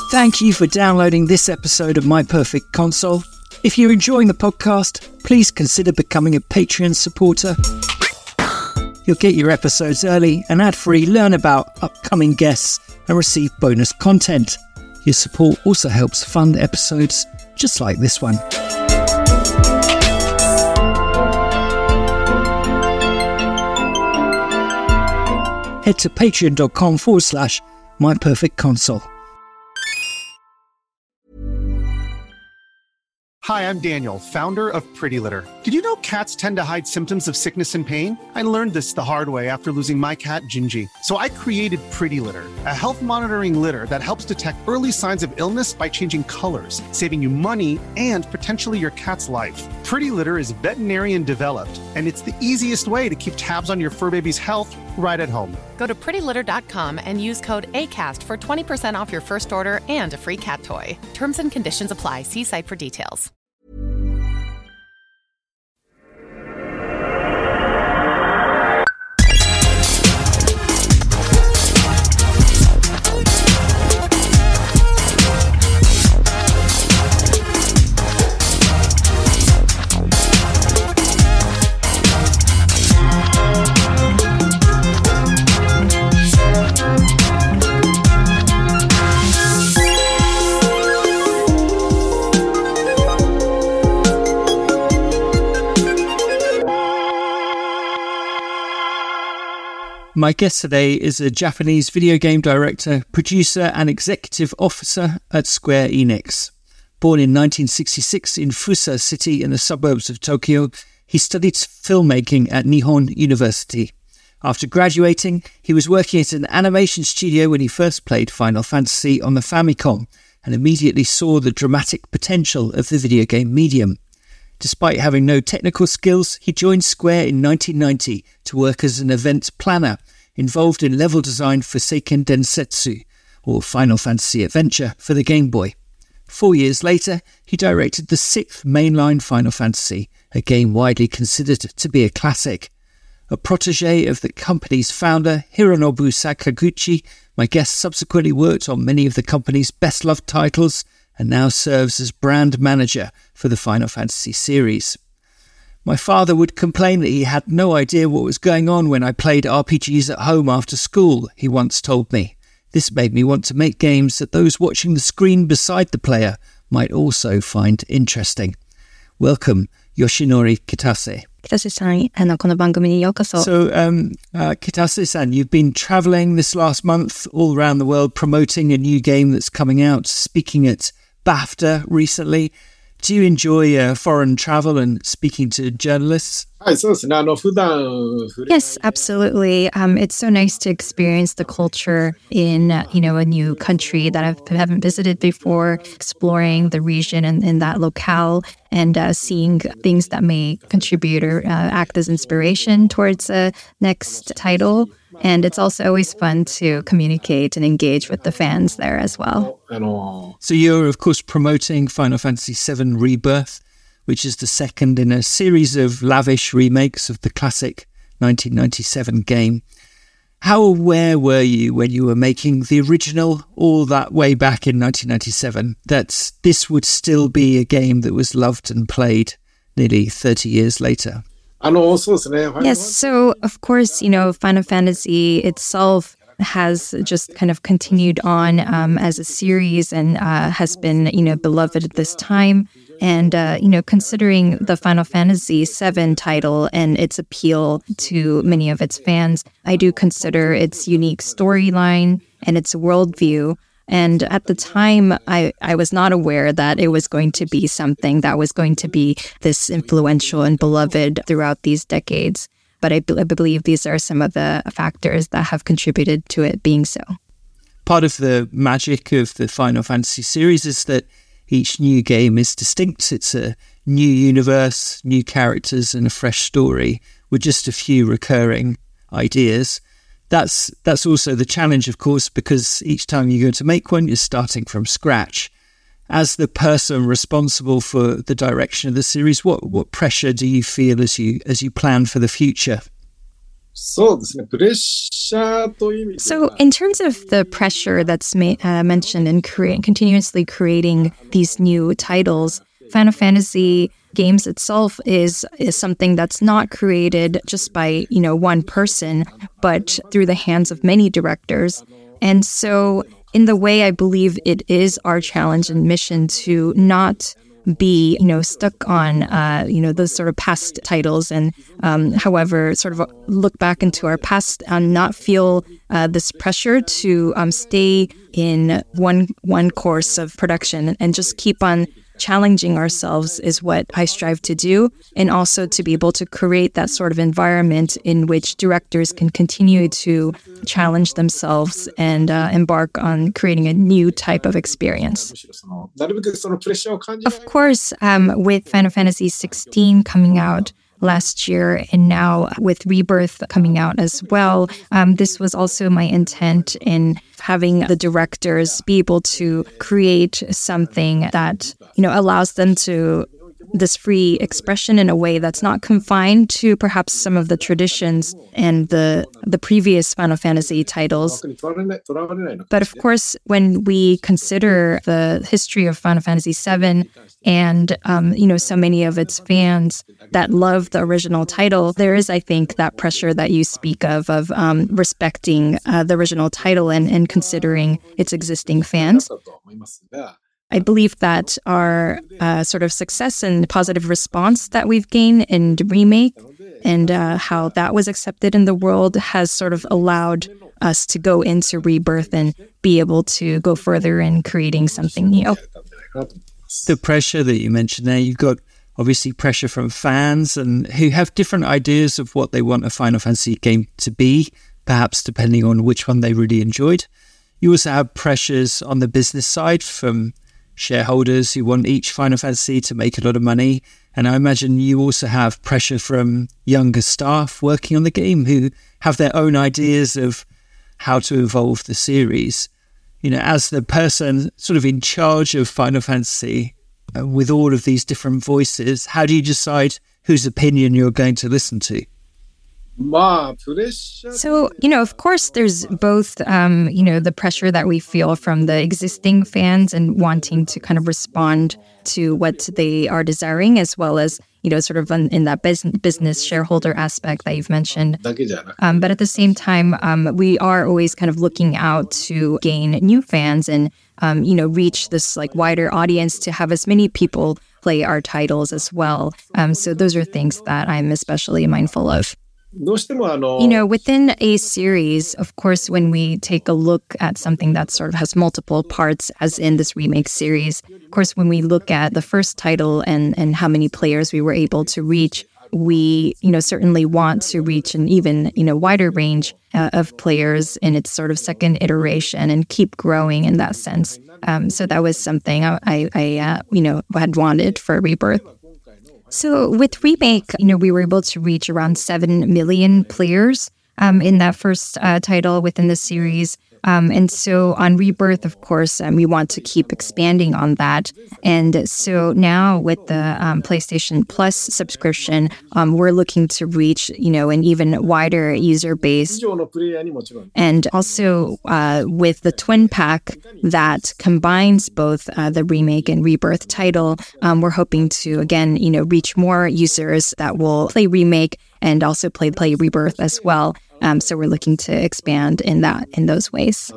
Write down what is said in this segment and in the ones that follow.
Thank you for downloading this episode of My Perfect Console. If you're enjoying the podcast, please consider becoming a Patreon supporter. You'll get your episodes early and ad-free, learn about upcoming guests, and receive bonus content. Your support also helps fund episodes just like this one. Head to patreon.com/myperfectconsole. Hi, I'm Daniel, founder of Pretty Litter. Did you know cats tend to hide symptoms of sickness and pain? I learned this the hard way after losing my cat, Gingy. So I created Pretty Litter, a health monitoring litter that helps detect early signs of illness by changing colors, saving you money and potentially your cat's life. Pretty Litter is veterinarian developed, and it's the easiest way to keep tabs on your fur baby's health right at home. Go to prettylitter.com and use code ACAST for 20% off your first order and a free cat toy. Terms and conditions apply. See site for details. My guest today is a Japanese video game director, producer and executive officer at Square Enix. Born in 1966 in Fusa City in the suburbs of Tokyo, he studied filmmaking at Nihon University. After graduating, he was working at an animation studio when he first played Final Fantasy on the Famicom and immediately saw the dramatic potential of the video game medium. Despite having no technical skills, he joined Square in 1990 to work as an event planner, involved in level design for Seiken Densetsu, or Final Fantasy Adventure, for the Game Boy. 4 years later, he directed the 6th mainline Final Fantasy, a game widely considered to be a classic. A protege of the company's founder, Hironobu Sakaguchi, my guest subsequently worked on many of the company's best-loved titles and now serves as brand manager for the Final Fantasy series. My father would complain that he had no idea what was going on when I played RPGs at home after school, he once told me. This made me want to make games that those watching the screen beside the player might also find interesting. Welcome, Yoshinori Kitase. Kitase-san, この番組にようこそ。 So, Kitase-san, you've been travelling this last month all around the world promoting a new game that's coming out, speaking at BAFTA recently. Do you enjoy foreign travel and speaking to journalists? Yes, absolutely. It's so nice to experience the culture in, a new country that I haven't visited before, exploring the region and in that locale, and seeing things that may contribute or act as inspiration towards the next title. And it's also always fun to communicate and engage with the fans there as well. So you're, of course, promoting Final Fantasy VII Rebirth, which is the second in a series of lavish remakes of the classic 1997 game. How aware were you when you were making the original all that way back in 1997 that this would still be a game that was loved and played nearly 30 years later? Yes, so of course, Final Fantasy itself has just kind of continued on as a series and has been, beloved at this time. And, considering the Final Fantasy VII title and its appeal to many of its fans, I do consider its unique storyline and its worldview. And at the time, I was not aware that it was going to be something that was going to be this influential and beloved throughout these decades. But I believe these are some of the factors that have contributed to it being so. Part of the magic of the Final Fantasy series is that each new game is distinct. It's a new universe, new characters, and a fresh story with just a few recurring ideas. That's also the challenge, of course, because each time you go to make one, you're starting from scratch. As the person responsible for the direction of the series, what pressure do you feel as you plan for the future? So, in terms of the pressure that's mentioned in continuously creating these new titles, Final Fantasy games itself is something that's not created just by, one person, but through the hands of many directors. And so, in the way, I believe it is our challenge and mission to not be, stuck on, those sort of past titles and, however, sort of look back into our past and not feel this pressure to stay in one course of production and just keep on challenging ourselves is what I strive to do, and also to be able to create that sort of environment in which directors can continue to challenge themselves and embark on creating a new type of experience. Of course, with Final Fantasy XVI coming out last year, and now with Rebirth coming out as well, this was also my intent in having the directors be able to create something that, allows them to this free expression in a way that's not confined to perhaps some of the traditions and the previous Final Fantasy titles. But of course, when we consider the history of Final Fantasy VII and, so many of its fans that love the original title, there is, I think, that pressure that you speak of respecting the original title and considering its existing fans. I believe that our sort of success and positive response that we've gained in the remake and how that was accepted in the world has sort of allowed us to go into Rebirth and be able to go further in creating something new. The pressure that you mentioned there, you've got obviously pressure from fans and who have different ideas of what they want a Final Fantasy game to be, perhaps depending on which one they really enjoyed. You also have pressures on the business side from shareholders who want each Final Fantasy to make a lot of money. And I imagine you also have pressure from younger staff working on the game who have their own ideas of how to evolve the series. As the person sort of in charge of Final Fantasy, with all of these different voices, how do you decide whose opinion you're going to listen to? So, of course, there's both, the pressure that we feel from the existing fans and wanting to kind of respond to what they are desiring, as well as, sort of in that business shareholder aspect that you've mentioned. But at the same time, we are always kind of looking out to gain new fans and, reach this like wider audience to have as many people play our titles as well. So those are things that I'm especially mindful of. Within a series, of course, when we take a look at something that sort of has multiple parts, as in this remake series, of course, when we look at the first title and how many players we were able to reach, we, certainly want to reach an even, wider range of players in its sort of second iteration and keep growing in that sense. So that was something I had wanted for Rebirth. So with Remake, we were able to reach around 7 million players in that first title within the series. And so on Rebirth, of course, we want to keep expanding on that. And so now with the PlayStation Plus subscription, we're looking to reach, an even wider user base. And also with the Twin Pack that combines both the Remake and Rebirth title, we're hoping to, again, reach more users that will play Remake and also play Rebirth as well. So we're looking to expand in those ways.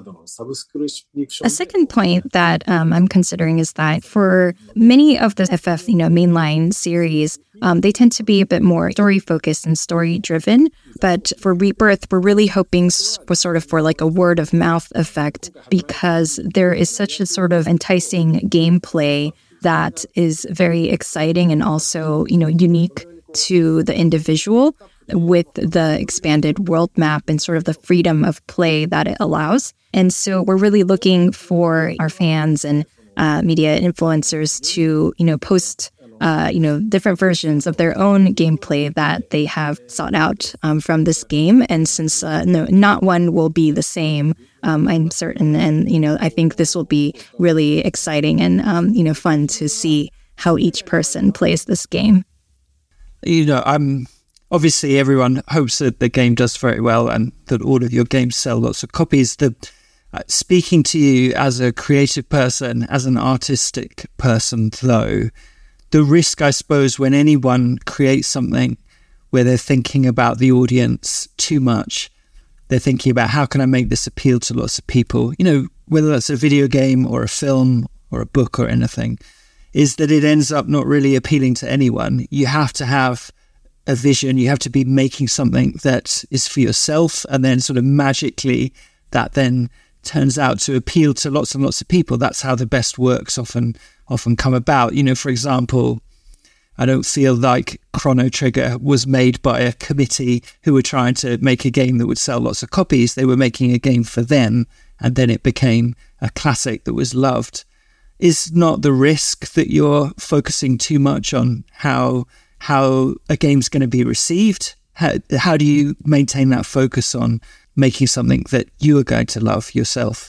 A second point that I'm considering is that for many of the FF, mainline series, they tend to be a bit more story focused and story driven. But for Rebirth, we're really hoping for like a word of mouth effect, because there is such a sort of enticing gameplay that is very exciting and also, unique to the individual, with the expanded world map and sort of the freedom of play that it allows. And so we're really looking for our fans and media influencers to, post, different versions of their own gameplay that they have sought out from this game. And since not one will be the same, I'm certain. And, I think this will be really exciting and, fun to see how each person plays this game. I'm obviously everyone hopes that the game does very well and that all of your games sell lots of copies. Speaking to you as a creative person, as an artistic person, though, the risk, I suppose, when anyone creates something where they're thinking about the audience too much, they're thinking about how can I make this appeal to lots of people, whether that's a video game or a film or a book or anything, is that it ends up not really appealing to anyone. You have to have a vision. You have to be making something that is for yourself, and then sort of magically that then turns out to appeal to lots and lots of people. That's how the best works often come about. For example, I don't feel like Chrono Trigger was made by a committee who were trying to make a game that would sell lots of copies. They were making a game for them, and then it became a classic that was loved. Is not the risk that you're focusing too much on how a game's going to be received? How do you maintain that focus on making something that you are going to love yourself?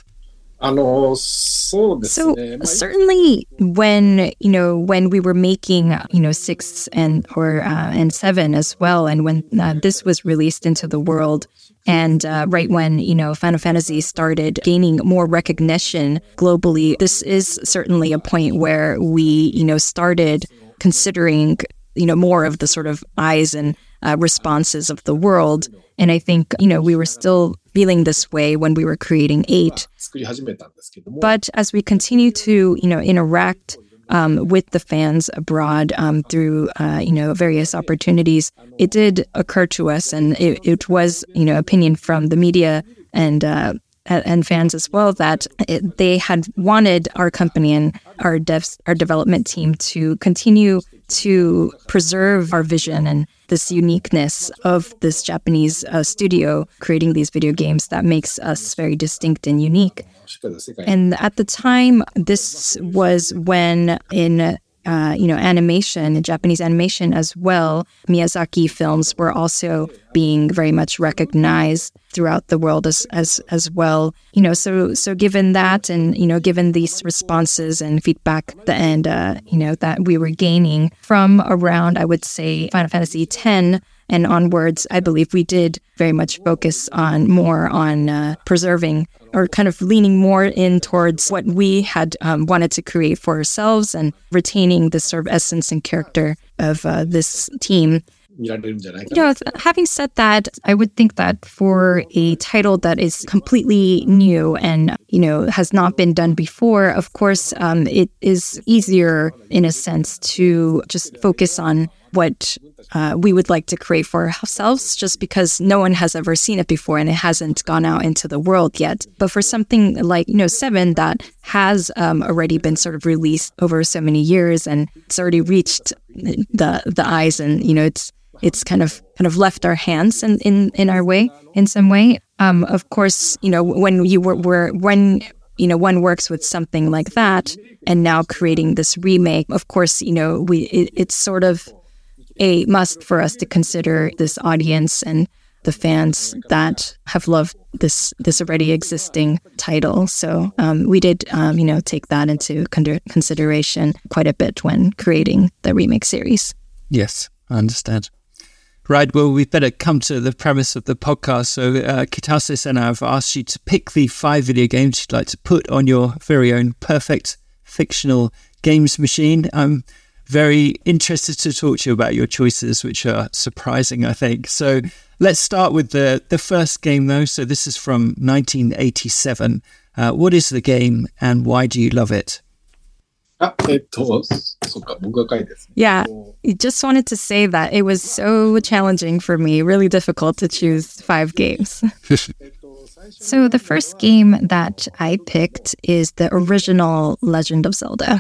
So certainly when we were making 6 and 7 as well, and when this was released into the world, and right when Final Fantasy started gaining more recognition globally, this is certainly a point where we started considering more of the sort of eyes and responses of the world. And I think, we were still feeling this way when we were creating 8. But as we continue to, interact with the fans abroad through, various opportunities, it did occur to us, and it was, opinion from the media and fans as well, that they had wanted our company and our development team to continue to preserve our vision and this uniqueness of this Japanese studio creating these video games that makes us very distinct and unique. And at the time, this was when in animation, Japanese animation as well, Miyazaki films were also being very much recognized throughout the world as well. So given that, and given these responses and feedback, that we were gaining from around, I would say, Final Fantasy X and onwards, I believe we did very much focus more on preserving, or kind of leaning more in towards what we had wanted to create for ourselves, and retaining the sort of essence and character of this team. Having said that, I would think that for a title that is completely new and, has not been done before, of course, it is easier in a sense to just focus on what we would like to create for ourselves, just because no one has ever seen it before and it hasn't gone out into the world yet. But for something like 7 that has already been sort of released over so many years, and it's already reached the eyes, and it's kind of left our hands in our way, in some way. Of course, when one works with something like that, and now creating this remake, of course, it's sort of a must for us to consider this audience and the fans that have loved this already existing title. So we did, take that into consideration quite a bit when creating the remake series. Yes, I understand. Right, well, we'd better come to the premise of the podcast. So Kitase-san, I've asked you to pick the 5 video games you'd like to put on your very own perfect fictional games machine. I'm very interested to talk to you about your choices, which are surprising, I think. So let's start with the first game, though. So this is from 1987. What is the game, and why do you love it? Yeah, I just wanted to say that it was so challenging for me, really difficult to choose 5 games. So the first game that I picked is the original Legend of Zelda.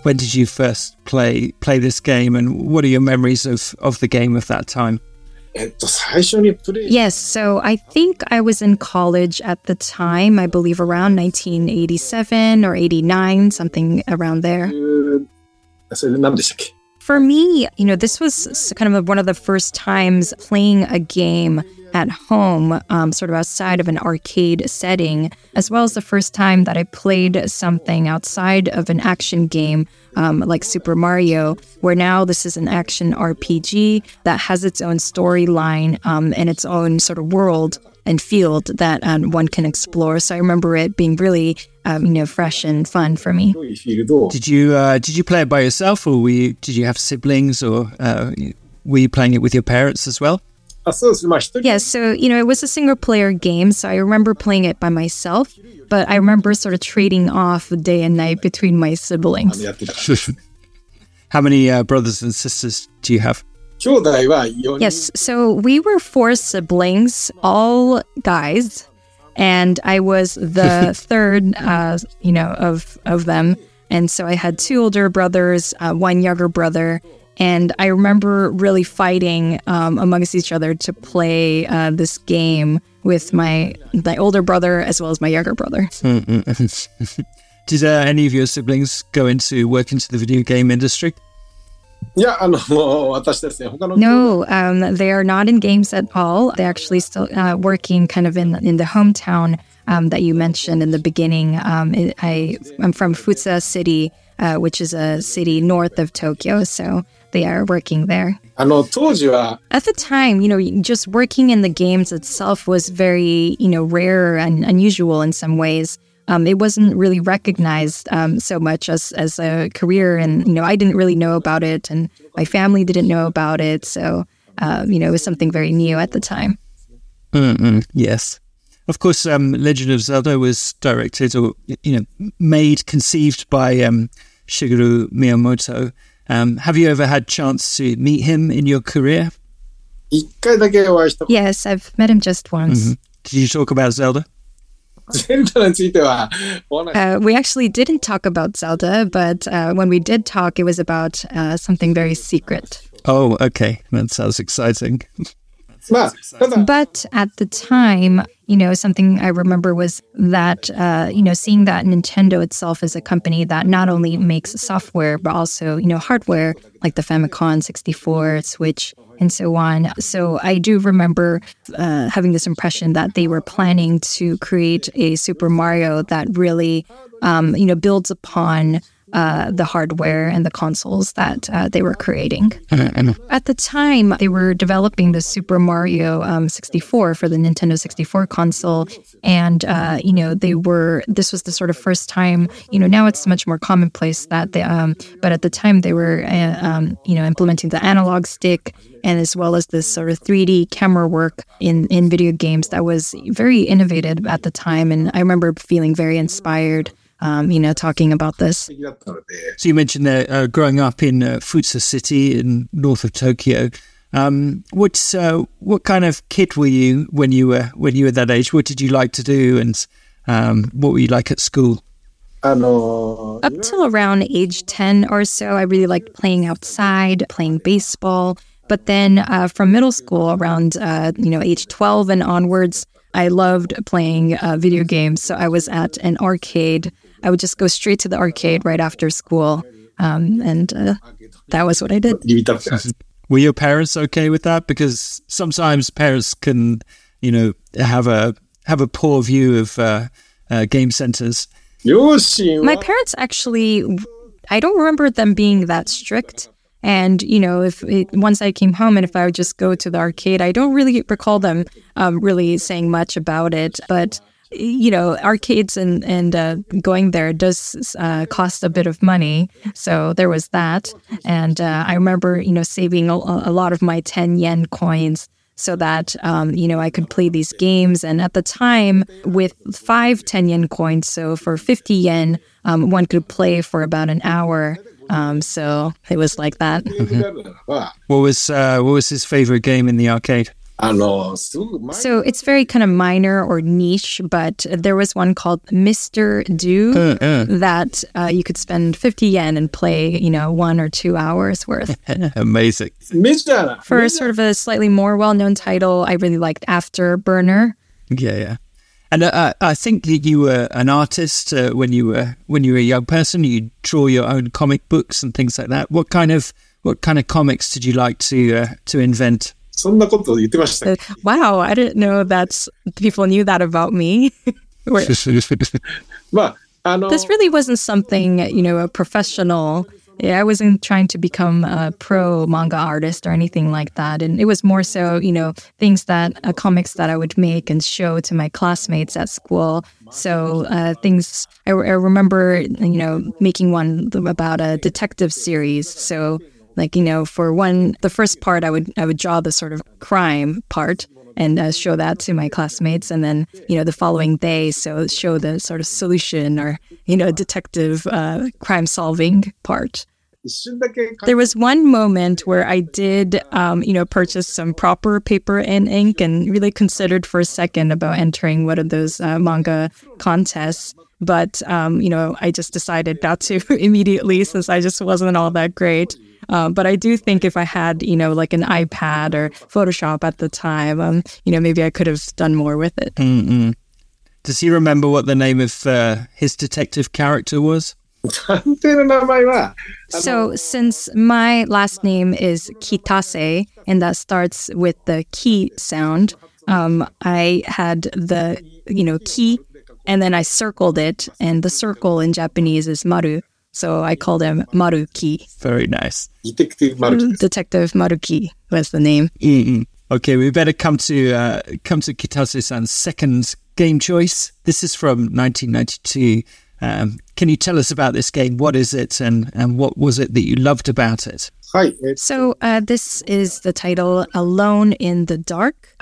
when did you first play this game, and what are your memories of the game of that time? Yes, so I think I was in college at the time, I believe around 1987 or 89, something around there. For me, this was kind of one of the first times playing a game at home, sort of outside of an arcade setting, as well as the first time that I played something outside of an action game like Super Mario, where now this is an action RPG that has its own storyline and its own sort of world and field that one can explore. So I remember it being really, fresh and fun for me. Did you play it by yourself, or did you have siblings, or were you playing it with your parents as well? Yeah, so, it was a single-player game, so I remember playing it by myself, but I remember sort of trading off day and night between my siblings. How many brothers and sisters do you have? Yes, so we were 4 siblings, all guys, and I was the third, of them. And so I had 2 older brothers, 1 younger brother. And I remember really fighting amongst each other to play this game with my older brother as well as my younger brother. Did any of your siblings go work into the video game industry? No, they are not in games at all. They're actually still working kind of in the hometown that you mentioned in the beginning. I'm from Fusa City, which is a city north of Tokyo, so they are working there. At the time, just working in the games itself was very, rare and unusual in some ways. It wasn't really recognized so much as a career, and, I didn't really know about it, and my family didn't know about it, so, it was something very new at the time. Yes. Of course, Legend of Zelda was directed or, conceived by Shigeru Miyamoto. Have you ever had a chance to meet him in your career? Yes, I've met him just once. Mm-hmm. Did you talk about Zelda? We actually didn't talk about Zelda, but when we did talk, it was about something very secret. Oh, okay. That sounds exciting. But at the time, something I remember was that, seeing that Nintendo itself is a company that not only makes software, but also, hardware, like the Famicom 64, Switch, and so on. So I do remember having this impression that they were planning to create a Super Mario that really, builds upon the hardware and the consoles that they were creating. At the time, they were developing the Super Mario 64 for the Nintendo 64 console, and this was the sort of first time. Now it's much more commonplace that they, but at the time they were implementing the analog stick, and as well as this sort of 3D camera work in video games that was very innovative at the time, and I remember feeling very inspired. Talking about this. So you mentioned that growing up in Fusa City in north of Tokyo. What kind of kid were you when you were that age? What did you like to do, and what were you like at school? Up till around age 10 or so, I really liked playing outside, playing baseball. But then from middle school, around age 12 and onwards, I loved playing video games. So I was at an arcade. I would just go straight to the arcade right after school. And that was what I did. Were your parents okay with that? Because sometimes parents can, have a poor view of game centers. My parents actually, I don't remember them being that strict. And, once I came home and if I would just go to the arcade, I don't really recall them really saying much about it. But, arcades and going there does cost a bit of money. So there was that. And I remember, saving a lot of my 10 yen coins so that, I could play these games. And at the time, with 5 10 yen coins, so for 50 yen, one could play for about an hour. So it was like that. What was his favorite game in the arcade? So it's very kind of minor or niche, but there was one called Mr. Do that you could spend 50 yen and play, 1 or 2 hours worth. Amazing. For sort of a slightly more well-known title, I really liked Afterburner. Yeah. And I think that you were an artist when you were a young person. You draw your own comic books and things like that. What kind of comics did you like to invent? Wow, I didn't know that people knew that about me. This really wasn't something, a professional. I wasn't trying to become a pro manga artist or anything like that. And it was more so, things comics that I would make and show to my classmates at school. So things, I remember, making one about a detective series. So for one, the first part, I would draw the sort of crime part and show that to my classmates. And then, the following day, so show the sort of solution or, detective crime solving part. There was one moment where I did, purchase some proper paper and ink and really considered for a second about entering one of those manga contests. But, I just decided not to immediately since I just wasn't all that great. But I do think if I had, like an iPad or Photoshop at the time, maybe I could have done more with it. Mm-mm. Does he remember what the name of his detective character was? So since my last name is Kitase, and that starts with the ki sound, I had the, ki, and then I circled it, and the circle in Japanese is maru. So I called him Maruki. Very nice. Detective Maruki was the name. Mm-mm. Okay, we better come to Kitase-san's second game choice. This is from 1992. Can you tell us about this game? What is it, and what was it that you loved about it? So this is the title, Alone in the Dark.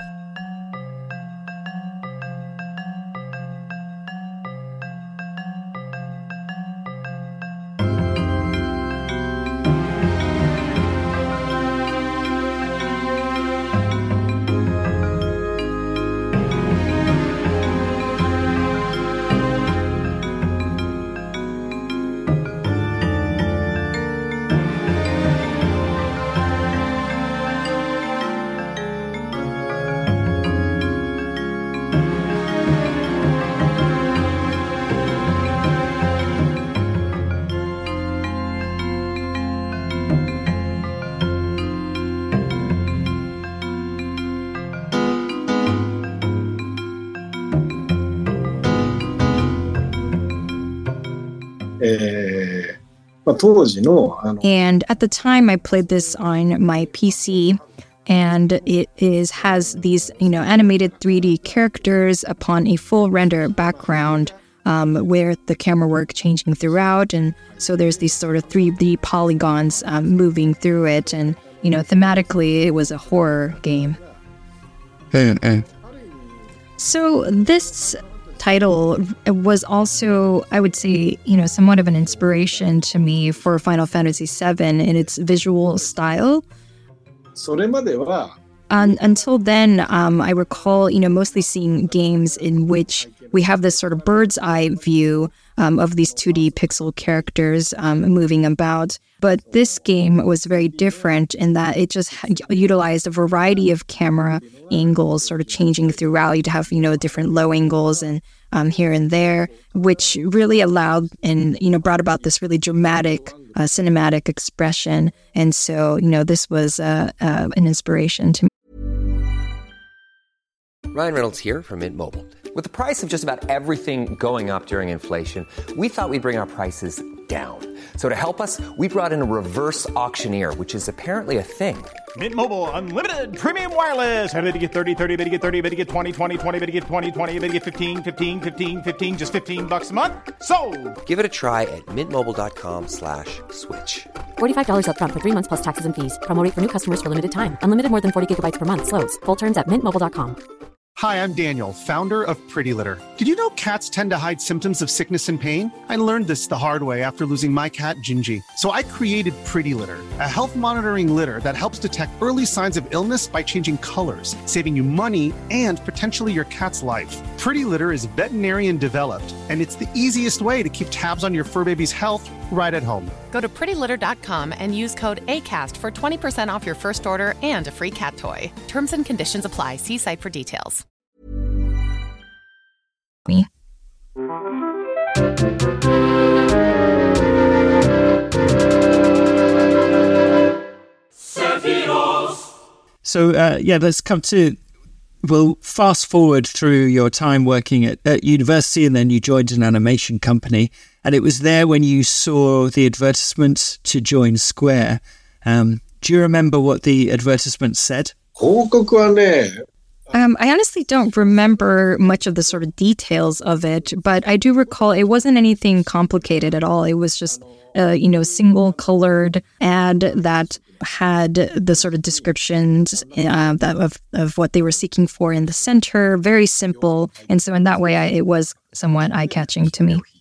And at the time, I played this on my PC, and it has these, animated 3D characters upon a full render background, where the camera work changing throughout, and so there's these sort of 3D polygons moving through it, and thematically, it was a horror game. So this title was also, I would say, somewhat of an inspiration to me for Final Fantasy VII in its visual style. Until then, I recall, mostly seeing games in which we have this sort of bird's eye view of these 2D pixel characters moving about. But this game was very different in that it just utilized a variety of camera angles sort of changing throughout. You'd have, different low angles and here and there, which really allowed and, brought about this really dramatic cinematic expression. And so, this was an inspiration to me. Ryan Reynolds here from Mint Mobile. With the price of just about everything going up during inflation, we thought we'd bring our prices down. So to help us, we brought in a reverse auctioneer, which is apparently a thing. Mint Mobile Unlimited Premium Wireless. How to get 30, 30, how to get 30, how to get 20, 20, 20, how to get 20, 20, how to get 15, 15, 15, 15, just $15 a month? Sold! Give it a try at mintmobile.com/switch. $45 up front for 3 months plus taxes and fees. Promo rate for new customers for limited time. Unlimited more than 40 gigabytes per month. Slows full terms at mintmobile.com. Hi, I'm Daniel, founder of Pretty Litter. Did you know cats tend to hide symptoms of sickness and pain? I learned this the hard way after losing my cat, Gingy. So I created Pretty Litter, a health monitoring litter that helps detect early signs of illness by changing colors, saving you money and potentially your cat's life. Pretty Litter is veterinarian developed, and it's the easiest way to keep tabs on your fur baby's health right at home. Go to prettylitter.com and use code ACAST for 20% off your first order and a free cat toy. Terms and conditions apply. See site for details. Me. So, let's come to, we'll fast forward through your time working at university, and then you joined an animation company. And it was there when you saw the advertisement to join Square. Do you remember what the advertisement said? I honestly don't remember much of the sort of details of it, but I do recall it wasn't anything complicated at all. It was just single colored ad that had the sort of descriptions of what they were seeking for in the center, very simple. And so in that way, it was somewhat eye-catching to me.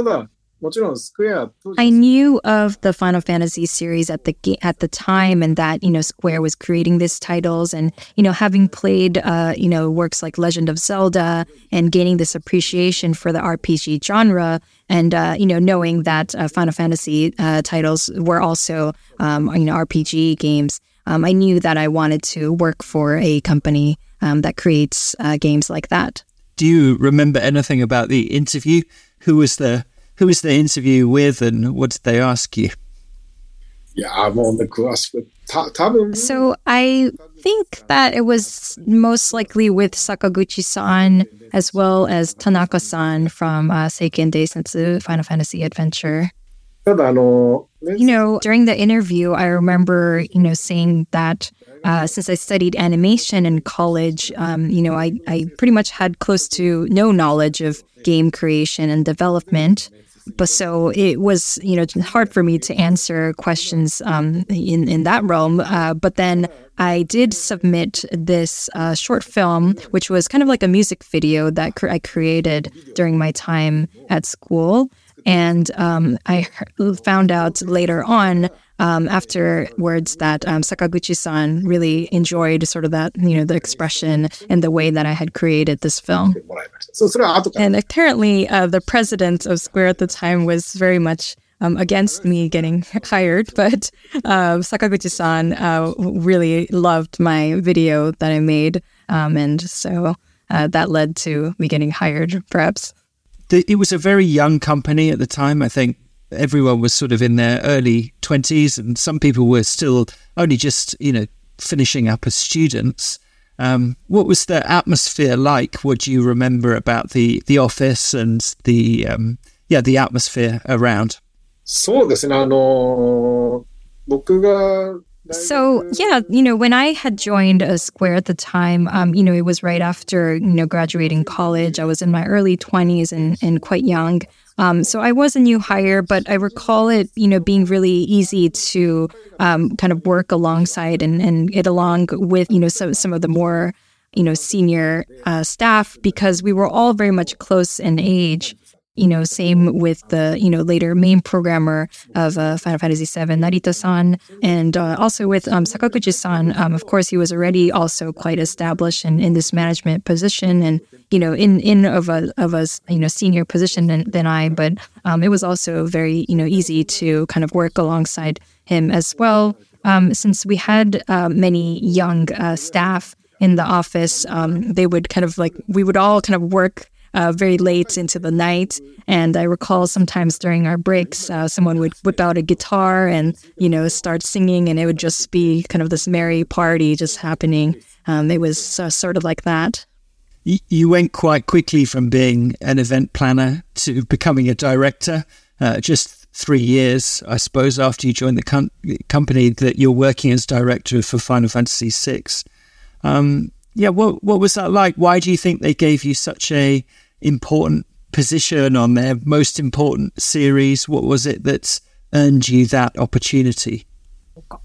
I knew of the Final Fantasy series at the time, and that Square was creating these titles, and having played works like Legend of Zelda and gaining this appreciation for the RPG genre, and knowing that Final Fantasy titles were also RPG games, I knew that I wanted to work for a company that creates games like that. Do you remember anything about the interview? Who was the interview with, and what did they ask you? So I think that it was most likely with Sakaguchi-san as well as Tanaka-san from Seiken Densetsu Final Fantasy Adventure. During the interview, I remember, saying that since I studied animation in college, I pretty much had close to no knowledge of game creation and development. But so it was, hard for me to answer questions in that realm. But then I did submit this short film, which was kind of like a music video that I created during my time at school. And I found out later on, afterwards, that Sakaguchi-san really enjoyed sort of that, the expression and the way that I had created this film. And apparently, the president of Square at the time was very much against me getting hired, but Sakaguchi-san really loved my video that I made, and so that led to me getting hired, perhaps. It was a very young company at the time. I think everyone was sort of in their early 20s, and some people were still only just, finishing up as students. What was the atmosphere like? What do you remember about the office and the atmosphere around? So, when I had joined Square at the time, it was right after, graduating college. I was in my early 20s and quite young. So I was a new hire, but I recall it, being really easy to kind of work alongside and get along with, some of the more, senior staff, because we were all very much close in age. Same with the, later main programmer of Final Fantasy VII, Narita-san, and also with Sakaguchi-san. Of course, he was already also quite established in this management position, and in of a senior position than I. But it was also very easy to kind of work alongside him as well, since we had many young staff in the office. They would we would all kind of work very late into the night. And I recall sometimes during our breaks, someone would whip out a guitar and, start singing, and it would just be kind of this merry party just happening. It was sort of like that. You went quite quickly from being an event planner to becoming a director. Just 3 years, I suppose, after you joined the company that you're working as director for Final Fantasy VI. What was that like? Why do you think they gave you such a important position on their most important series? What was it that earned you that opportunity?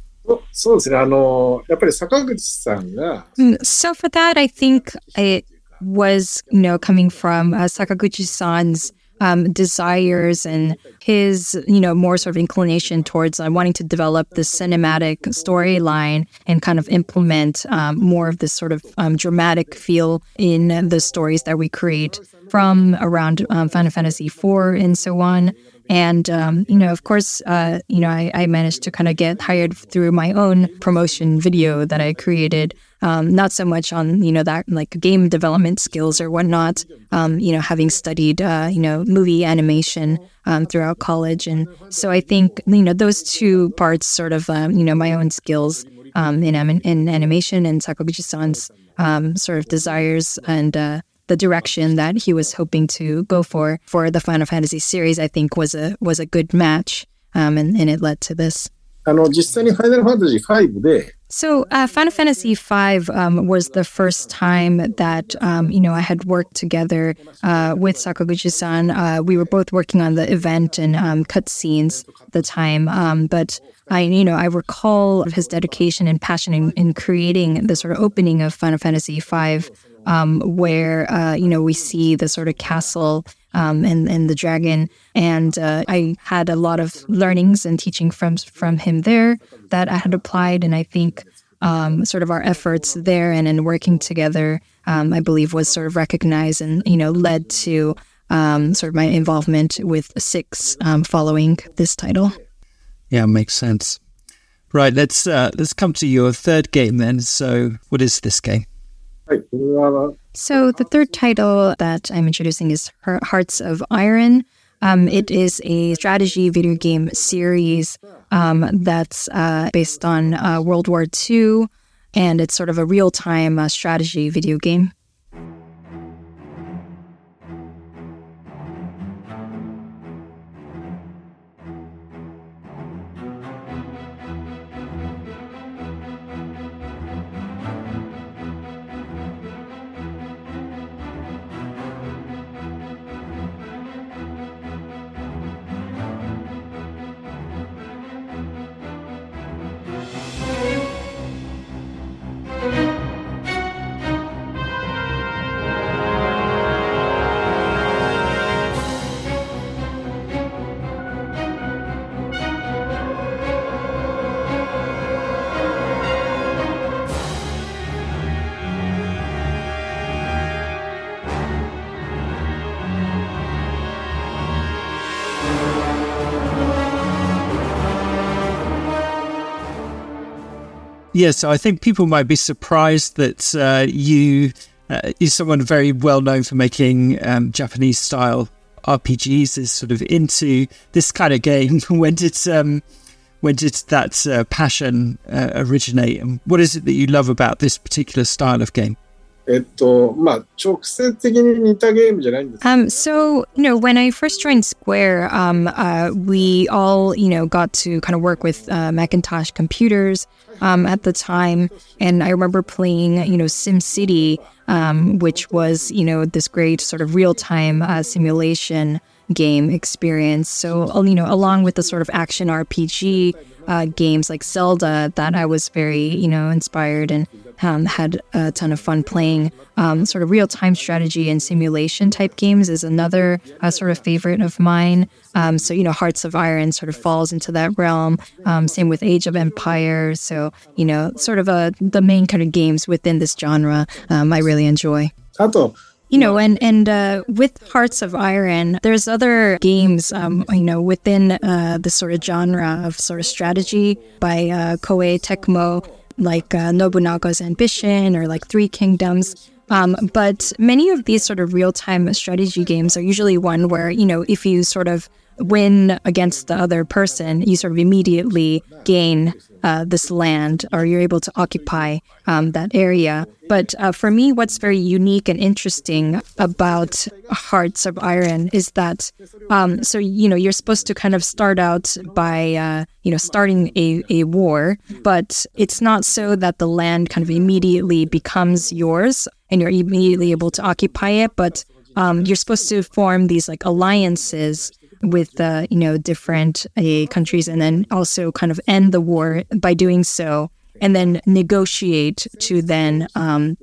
So for that, I think was, coming from Sakaguchi-san's desires and his, more sort of inclination towards wanting to develop the cinematic storyline and kind of implement more of this sort of dramatic feel in the stories that we create from around Final Fantasy IV and so on. And, of course, I managed to kind of get hired through my own promotion video that I created. Not so much on, that like game development skills or whatnot, having studied, movie animation throughout college. And so I think, those two parts sort of, my own skills in animation and Sakaguchi-san's sort of desires and the direction that he was hoping to go for the Final Fantasy series, I think was a good match, and it led to this. So Final Fantasy V was the first time that, I had worked together with Sakaguchi-san. We were both working on the event and cutscenes at the time, but I recall his dedication and passion in creating the sort of opening of Final Fantasy V, where, we see the sort of castle and the dragon. And I had a lot of learnings and teaching from him there that I had applied. And I think sort of our efforts there and in working together, I believe was sort of recognized and, led to sort of my involvement with 6 following this title. Yeah, makes sense. Right, let's come to your third game then. So what is this game? So the third title that I'm introducing is Hearts of Iron. It is a strategy video game series that's based on World War II, and it's sort of a real-time strategy video game. Yeah, so I think people might be surprised that you're someone very well known for making Japanese-style RPGs is sort of into this kind of game. When did that passion originate? And what is it that you love about this particular style of game? So, when I first joined Square, we all, got to kind of work with Macintosh computers at the time. And I remember playing, SimCity, which was, this great sort of real-time simulation game experience. So, along with the sort of action RPG games like Zelda that I was very, inspired and had a ton of fun playing. Sort of real-time strategy and simulation type games is another sort of favorite of mine. So, Hearts of Iron sort of falls into that realm. Same with Age of Empires. So, sort of the main kind of games within this genre I really enjoy. And with Hearts of Iron, there's other games, within this sort of genre of sort of strategy by Koei Tecmo, like Nobunaga's Ambition or like Three Kingdoms. But many of these sort of real-time strategy games are usually one where, if you sort of win against the other person, you sort of immediately gain this land, or you're able to occupy that area. But for me, what's very unique and interesting about Hearts of Iron is that, you're supposed to kind of start out by, starting a war, but it's not so that the land kind of immediately becomes yours and you're immediately able to occupy it, but you're supposed to form these like alliances with different countries, and then also kind of end the war by doing so, and then negotiate to then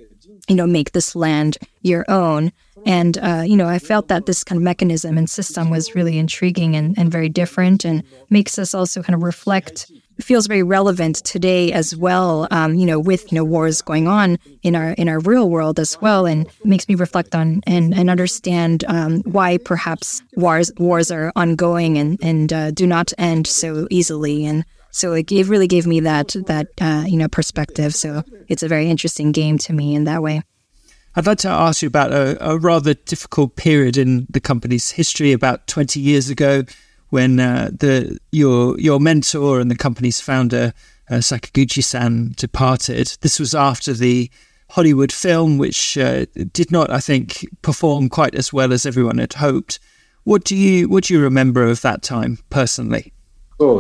make this land your own. And, I felt that this kind of mechanism and system was really intriguing and very different, and makes us also kind of reflect, feels very relevant today as well, with, wars going on in our real world as well, and makes me reflect on and understand why perhaps wars are ongoing and do not end so easily. And so it really gave me that perspective. So it's a very interesting game to me in that way. I'd like to ask you about a rather difficult period in the company's history about 20 years ago, when your mentor and the company's founder, Sakaguchi-san, departed. This was after the Hollywood film, which did not, I think, perform quite as well as everyone had hoped. What do you remember of that time personally? So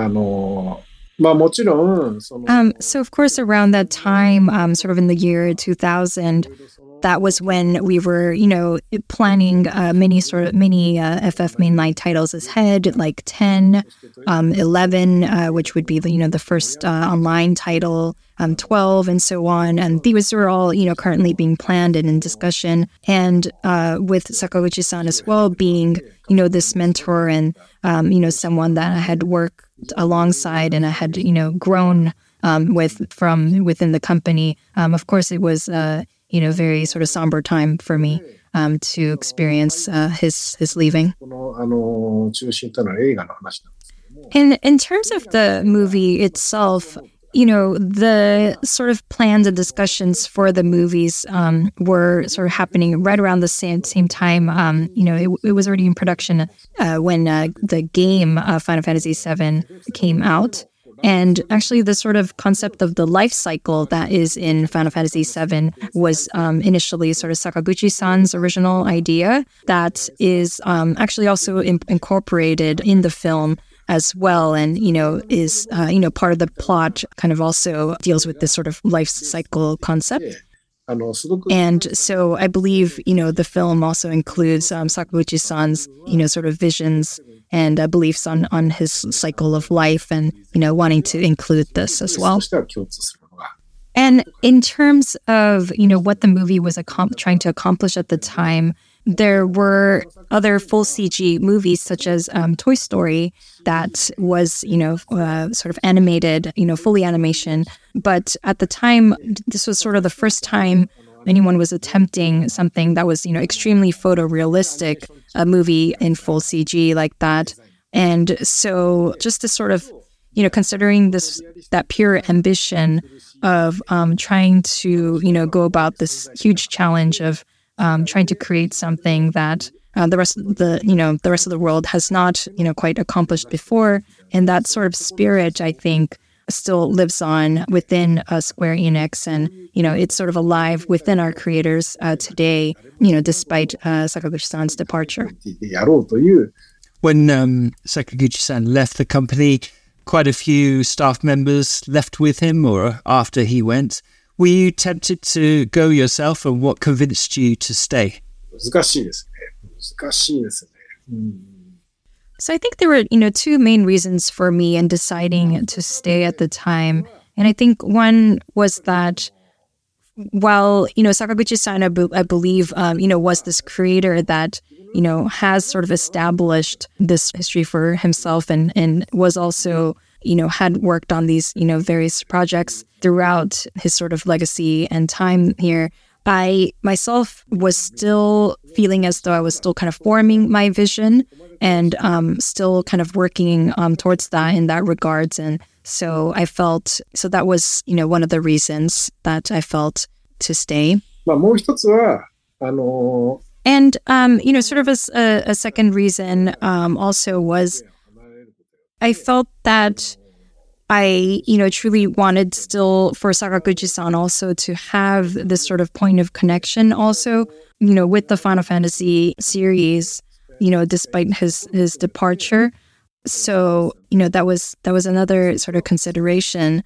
of course, around that time, sort of in the year 2000, that was when we were, planning many FF mainline titles ahead, like 10, 11, which would be the first online title, 12, and so on. And these were all, currently being planned and in discussion. And with Sakaguchi-san as well being, this mentor and, someone that I had worked alongside and I had, grown from within the company. Of course, it was very sort of somber time for me to experience his leaving. In terms of the movie itself, the sort of plans and discussions for the movies were sort of happening right around the same time. It was already in production when the game Final Fantasy VII came out. And actually, the sort of concept of the life cycle that is in Final Fantasy VII was initially sort of Sakaguchi-san's original idea that is actually also incorporated in the film as well, and is part of the plot. Kind of also deals with this sort of life cycle concept. And so I believe the film also includes Sakaguchi-san's sort of visions and beliefs on his cycle of life, and wanting to include this as well. And in terms of what the movie was trying to accomplish at the time, there were other full CG movies such as Toy Story that was sort of animated, fully animation. But at the time, this was sort of the first time anyone was attempting something that was extremely photorealistic, a movie in full CG like that. And so just to sort of considering that pure ambition of trying to go about this huge challenge of trying to create something that the rest of the world has not quite accomplished before, and that sort of spirit, I think, still lives on within Square Enix, and it's sort of alive within our creators today, despite Sakaguchi-san's departure. When Sakaguchi-san left the company, quite a few staff members left with him, or after he went. Were you tempted to go yourself, and what convinced you to stay? So I think there were, two main reasons for me in deciding to stay at the time. And I think one was that while, Sakaguchi-san, I believe, was this creator that, has sort of established this history for himself and was also, had worked on these, various projects throughout his sort of legacy and time here. I myself was still feeling as though I was still kind of forming my vision and still kind of working towards that in that regards. And so I felt, so that was, one of the reasons that I felt to stay. And, sort of as a second reason also was I felt that I, truly wanted still for Sakaguchi-san also to have this sort of point of connection also, with the Final Fantasy series, despite his departure. So, that was another sort of consideration.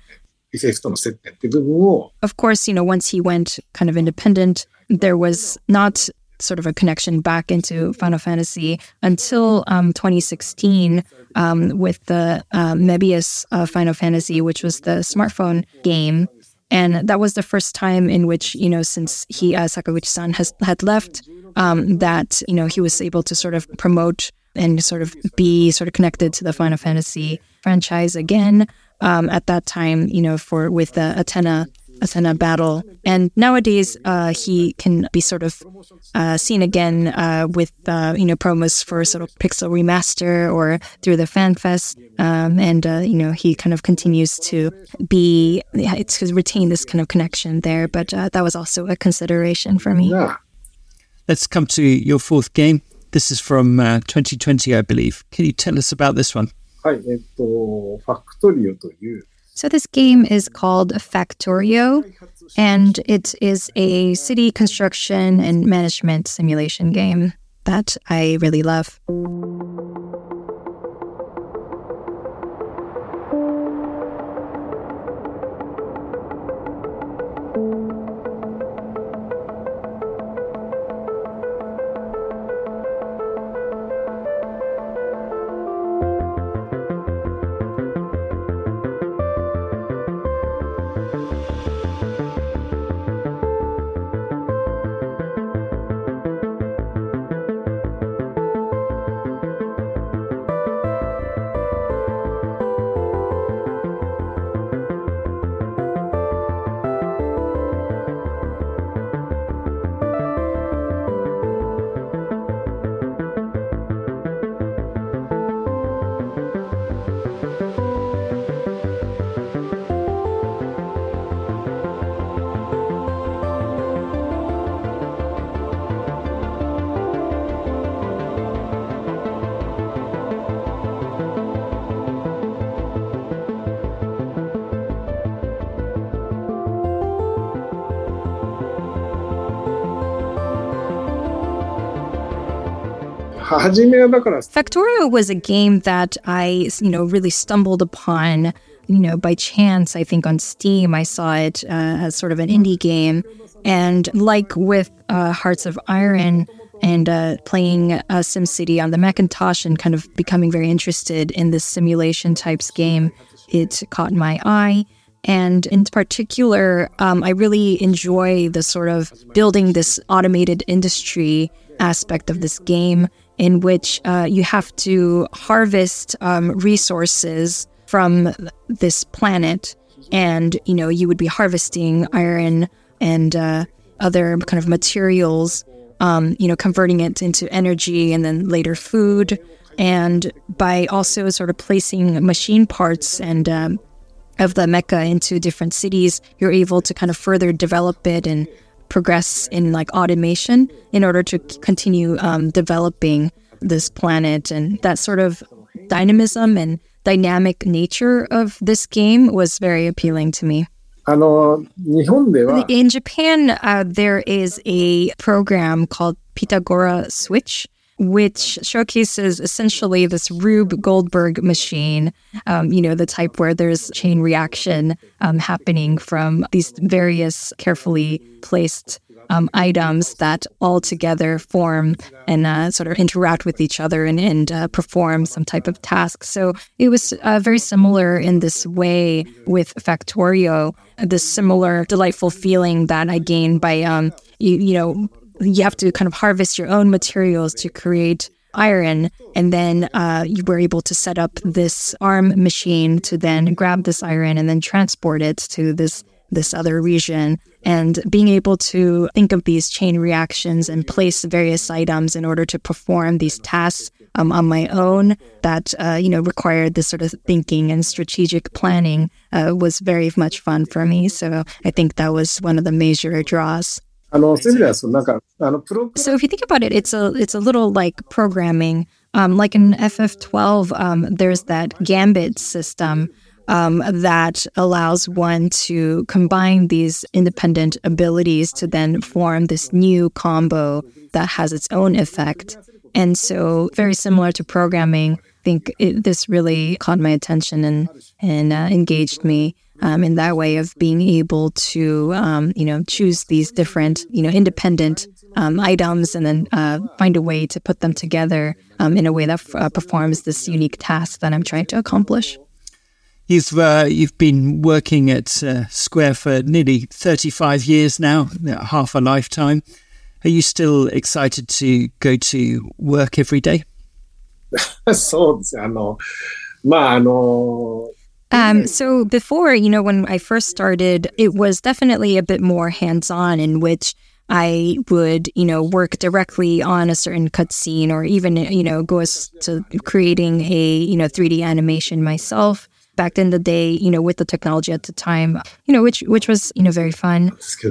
Of course, once he went kind of independent, there was not sort of a connection back into Final Fantasy until 2016 with the Mebius Final Fantasy, which was the smartphone game. And that was the first time in which, since Sakaguchi-san had left, that, he was able to sort of promote and sort of be sort of connected to the Final Fantasy franchise again at that time, with the Athena battle. And nowadays, he can be sort of seen again with, promos for sort of Pixel Remaster or through the FanFest. And he kind of continues to retain this kind of connection there. But that was also a consideration for me. Yeah. Let's come to your fourth game. This is from 2020, I believe. Can you tell us about this one? はい、Factorio という So this game is called Factorio, and it is a city construction and management simulation game that I really love. Factorio was a game that I, really stumbled upon, by chance. I think on Steam, I saw it as sort of an indie game. And like with Hearts of Iron and playing SimCity on the Macintosh and kind of becoming very interested in this simulation types game, it caught my eye. And in particular, I really enjoy the sort of building this automated industry aspect of this game, in which you have to harvest resources from this planet. And, you would be harvesting iron and other kind of materials, converting it into energy and then later food. And by also sort of placing machine parts and of the mecha into different cities, you're able to kind of further develop it and progress in like automation in order to continue developing this planet. And that sort of dynamism and dynamic nature of this game was very appealing to me. In Japan, there is a program called Pythagora Switch, which showcases essentially this Rube Goldberg machine, the type where there's chain reaction happening from these various carefully placed items that all together form and sort of interact with each other and perform some type of task. So it was very similar in this way with Factorio, this similar delightful feeling that I gained by, you have to kind of harvest your own materials to create iron, and then you were able to set up this arm machine to then grab this iron and then transport it to this other region. And being able to think of these chain reactions and place various items in order to perform these tasks on my own that, required this sort of thinking and strategic planning was very much fun for me. So I think that was one of the major draws. So if you think about it, it's a little like programming. Like in FF12, there's that Gambit system that allows one to combine these independent abilities to then form this new combo that has its own effect. And so very similar to programming, I think this really caught my attention and engaged me in that way of being able to, choose these different, independent items and then find a way to put them together in a way that performs this unique task that I'm trying to accomplish. You've been working at Square for nearly 35 years now, half a lifetime. Are you still excited to go to work every day? そうです。 So before, when I first started, it was definitely a bit more hands-on, in which I would, work directly on a certain cutscene, or even, go as to creating a, 3D animation myself. Back in the day, with the technology at the time, which was, very fun.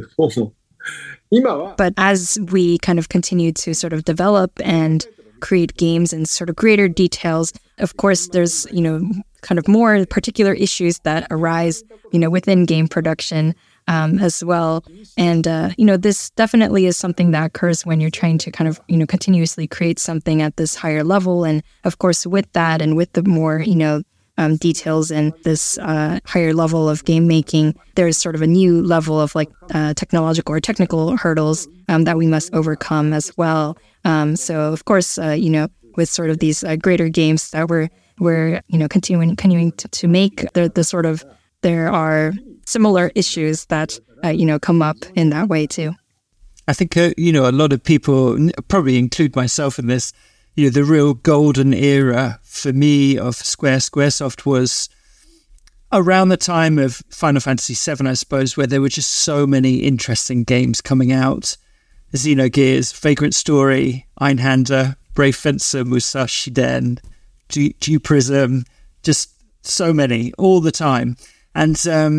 But as we kind of continued to sort of develop and create games in sort of greater details, of course, there's, kind of more particular issues that arise, within game production as well. And, this definitely is something that occurs when you're trying to kind of, continuously create something at this higher level. And of course, with that and with the more, details and this higher level of game making, there's sort of a new level of technological or technical hurdles that we must overcome as well. So of course, with sort of these greater games that we're continuing to make, there are similar issues that come up in that way too. I think a lot of people, probably include myself in this, the real golden era for me of Squaresoft was around the time of Final Fantasy VII, I suppose, where there were just so many interesting games coming out. Xenogears, Vagrant Story, Einhander, Brave Fencer, Musashi Den, G Prism, just so many all the time. And,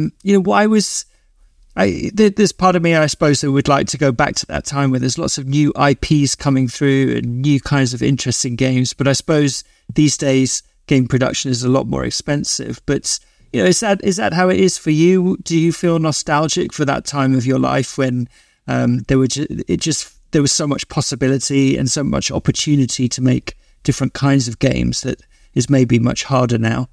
there's part of me, I suppose, that would like to go back to that time where there's lots of new IPs coming through and new kinds of interesting games. But I suppose these days game production is a lot more expensive. But is that how it is for you? Do you feel nostalgic for that time of your life when there was so much possibility and so much opportunity to make different kinds of games that is maybe much harder now?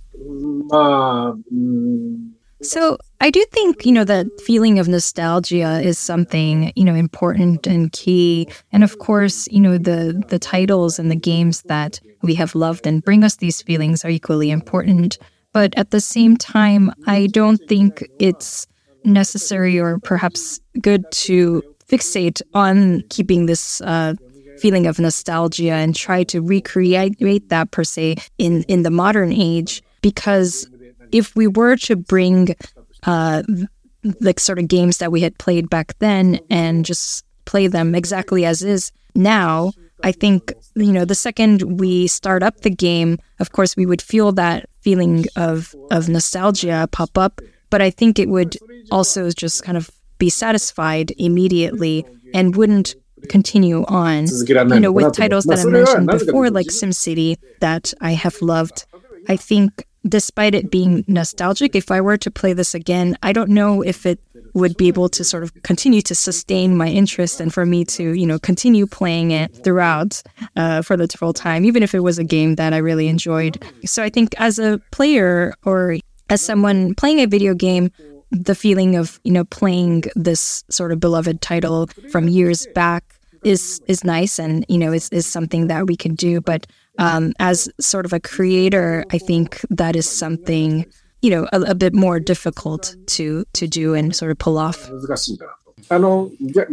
So I do think, that feeling of nostalgia is something, important and key. And of course, the titles and the games that we have loved and bring us these feelings are equally important. But at the same time, I don't think it's necessary or perhaps good to fixate on keeping this feeling of nostalgia and try to recreate that per se in the modern age. Because if we were to bring sort of games that we had played back then and just play them exactly as is now, I think, the second we start up the game, of course, we would feel that feeling of nostalgia pop up. But I think it would also just kind of be satisfied immediately and wouldn't continue on, with titles that I mentioned before, like SimCity, that I have loved. I think despite it being nostalgic, if I were to play this again, I don't know if it would be able to sort of continue to sustain my interest and for me to, continue playing it throughout for the full time, even if it was a game that I really enjoyed. So I think as a player or as someone playing a video game, the feeling of, playing this sort of beloved title from years back is nice and, is something that we can do. But as sort of a creator, I think that is something, a bit more difficult to do and sort of pull off. So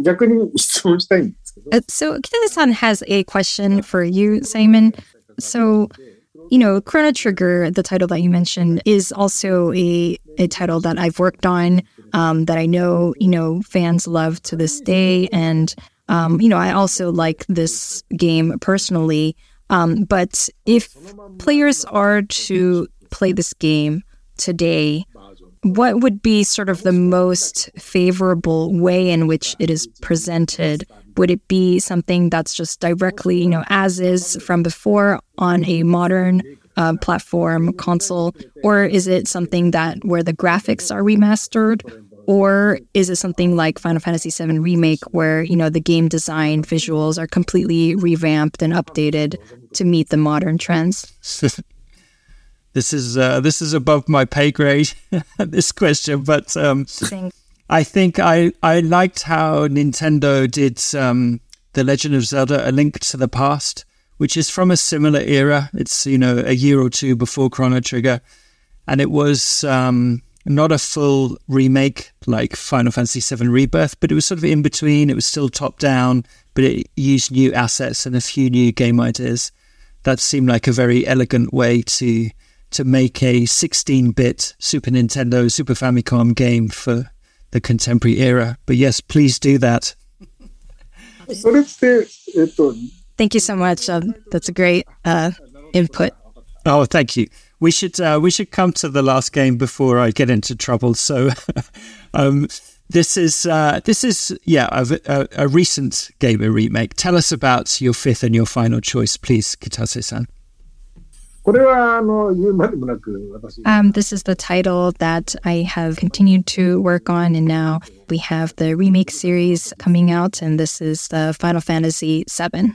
Kitase-san has a question for you, Simon. So, Chrono Trigger, the title that you mentioned, is also a title that I've worked on, that I know, fans love to this day. And, I also like this game personally. But if players are to play this game today, what would be sort of the most favorable way in which it is presented? Would it be something that's just directly, as is from before on a modern platform console? Or is it something that where the graphics are remastered? Or is it something like Final Fantasy VII Remake where, the game design visuals are completely revamped and updated to meet the modern trends? This is above my pay grade, this question, but I think I liked how Nintendo did The Legend of Zelda: A Link to the Past, which is from a similar era. It's, a year or two before Chrono Trigger. and it was not a full remake like Final Fantasy VII Rebirth, but it was sort of in between. It was still top-down, but it used new assets and a few new game ideas. That seemed like a very elegant way to make a 16-bit Super Nintendo, Super Famicom game for the contemporary era. But yes, please do that. Thank you so much. That's a great input. Oh, thank you. We should come to the last game before I get into trouble. So, this is a recent Gamer remake. Tell us about your fifth and your final choice, please, Kitase-san. This is the title that I have continued to work on, and now we have the remake series coming out, and this is the Final Fantasy VII.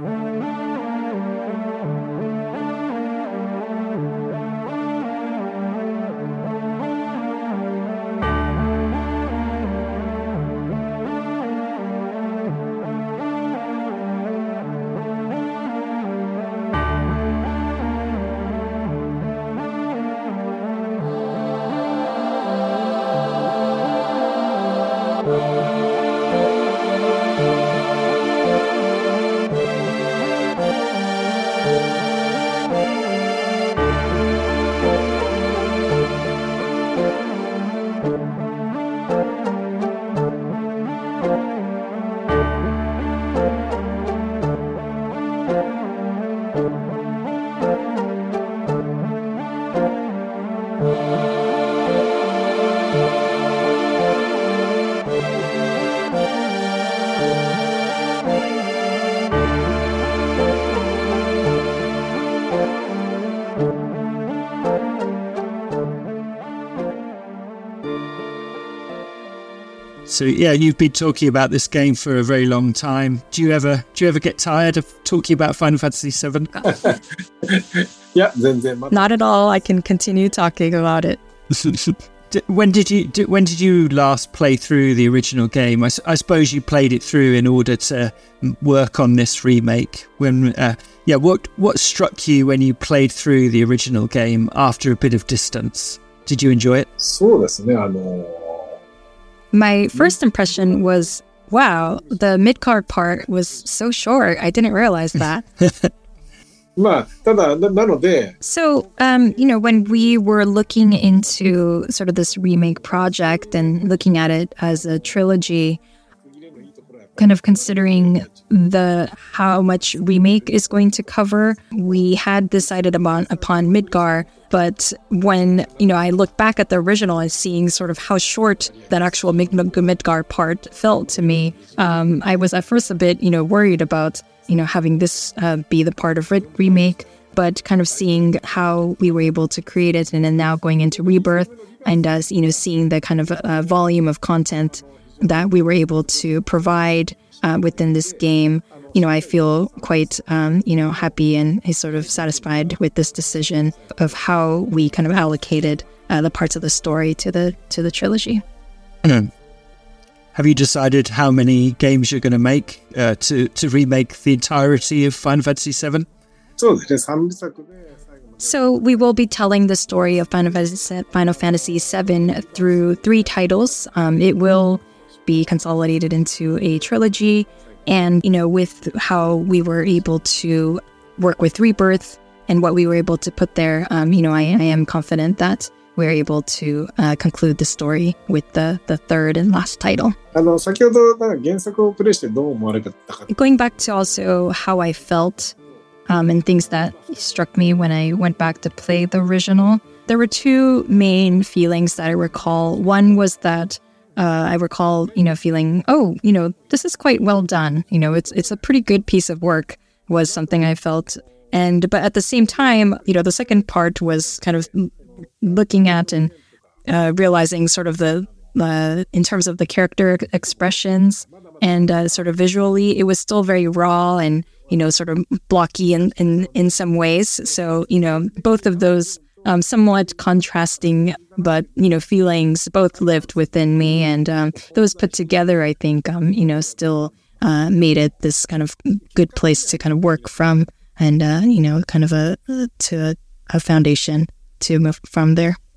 So yeah, you've been talking about this game for a very long time. Do you ever get tired of talking about Final Fantasy VII? Not at all. I can continue talking about it. When did you last play through the original game? I suppose you played it through in order to work on this remake. What struck you when you played through the original game after a bit of distance? Did you enjoy it? My first impression was, wow, the mid-card part was so short. I didn't realize that. So, when we were looking into sort of this remake project and looking at it as a trilogy, kind of considering how much remake is going to cover, we had decided upon Midgar. But when, I look back at the original and seeing sort of how short that actual Midgar part felt to me, I was at first a bit, worried about, having this be the part of remake, but kind of seeing how we were able to create it and then now going into Rebirth and, seeing the kind of volume of content that we were able to provide within this game, I feel quite, happy and sort of satisfied with this decision of how we kind of allocated the parts of the story to the trilogy. Have you decided how many games you're going to make to remake the entirety of Final Fantasy VII? So we will be telling the story of Final Fantasy VII through 3 titles. It will be consolidated into a trilogy. And, with how we were able to work with Rebirth and what we were able to put there, I am confident that we're able to conclude the story with the third and last title. Going back to also how I felt and things that struck me when I went back to play the original, there were 2 main feelings that I recall. One was that I recall, feeling, this is quite well done. It's a pretty good piece of work was something I felt. But at the same time, the second part was kind of looking at and realizing sort of in terms of the character expressions and sort of visually, it was still very raw and, sort of blocky in some ways. So, both of those somewhat contrasting, but, feelings both lived within me. And those put together, I think, still made it this kind of good place to kind of work from and, kind of to a foundation to move from there.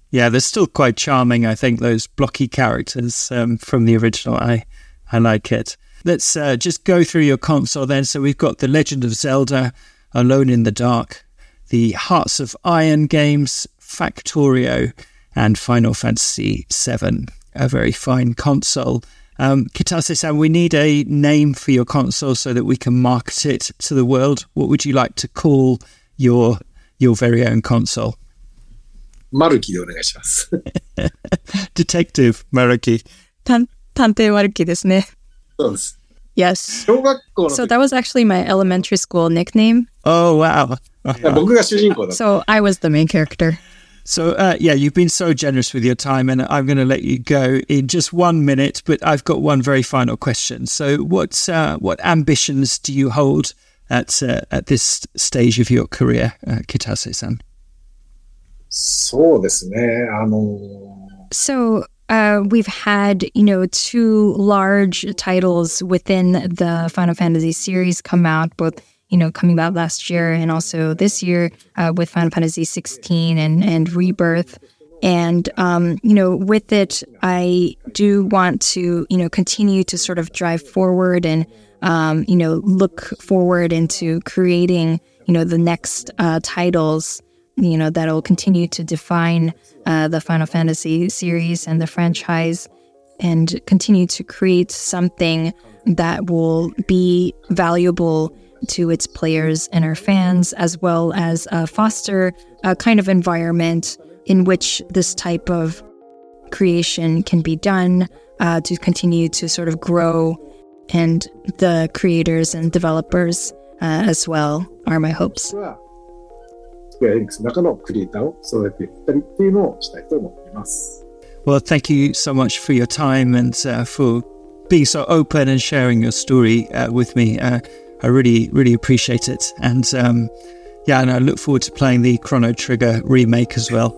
Yeah, they're still quite charming, I think, those blocky characters from the original. I like it. Let's just go through your console then. So we've got The Legend of Zelda, Alone in the Dark, the Hearts of Iron games, Factorio, and Final Fantasy VII, a very fine console. Kitase-san, we need a name for your console so that we can market it to the world. What would you like to call your very own console? Maruki でお願いします。 Detective Maruki. 探偵マルキですね。 そうです。 Yes. 小学校の時 So that was actually my elementary school nickname. Oh, wow. 僕が主人公だった。 So I was the main character. So, you've been so generous with your time, and I'm going to let you go in just 1 minute, but I've got one very final question. So what ambitions do you hold at this stage of your career, Kitase-san? そうですね。 So we've had, 2 large titles within the Final Fantasy series come out, both, coming out last year and also this year with Final Fantasy 16 and Rebirth. And, with it, I do want to, continue to sort of drive forward and, look forward into creating, the next titles that'll continue to define the Final Fantasy series and the franchise and continue to create something that will be valuable to its players and our fans, as well as foster a kind of environment in which this type of creation can be done to continue to sort of grow, and the creators and developers as well are my hopes. スクエアエニックスの中のクリエイターを育てていったりっていうのをしたいと思っています。 Well, thank you so much for your time and for being so open and sharing your story with me. I really, really appreciate it. And and I look forward to playing the Chrono Trigger remake as well.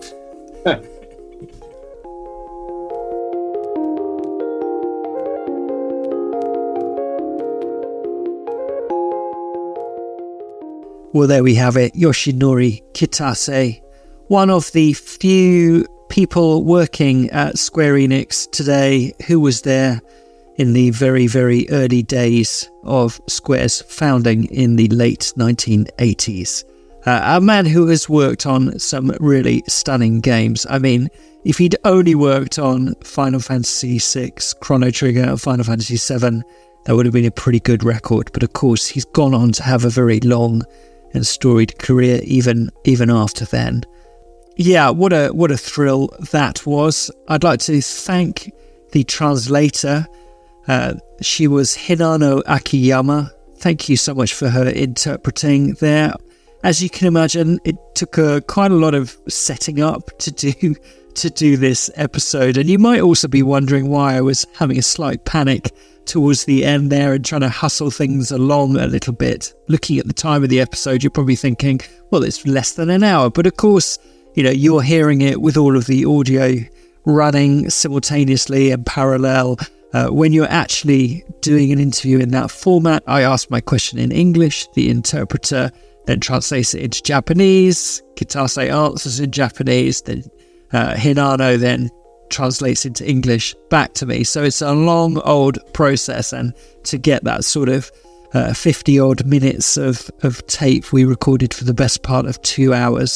Well, there we have it, Yoshinori Kitase, one of the few people working at Square Enix today who was there in the very, very early days of Square's founding in the late 1980s. A man who has worked on some really stunning games. I mean, if he'd only worked on Final Fantasy VI, Chrono Trigger, and Final Fantasy VII, that would have been a pretty good record. But of course, he's gone on to have a very long and storied career even after then. Yeah, what a thrill that was. I'd like to thank the translator. She was Hinano Akiyama. Thank you so much for her interpreting there. As you can imagine, it took quite a lot of setting up to do this episode, and you might also be wondering why I was having a slight panic towards the end there and trying to hustle things along a little bit. Looking at the time of the episode, you're probably thinking, well, it's less than an hour. But of course, you're hearing it with all of the audio running simultaneously and parallel. When you're actually doing an interview in that format, I ask my question in English, the interpreter then translates it into Japanese, Kitase answers in Japanese, then Hinano then translates into English back to me. So it's a long old process, and to get that sort of 50 odd minutes of tape we recorded for the best part of 2 hours.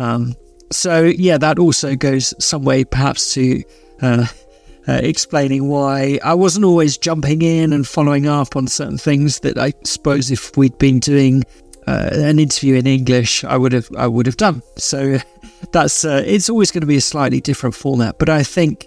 So yeah, that also goes some way perhaps to explaining why I wasn't always jumping in and following up on certain things that I suppose if we'd been doing an interview in English, I would have done. So that's it's always going to be a slightly different format, but I think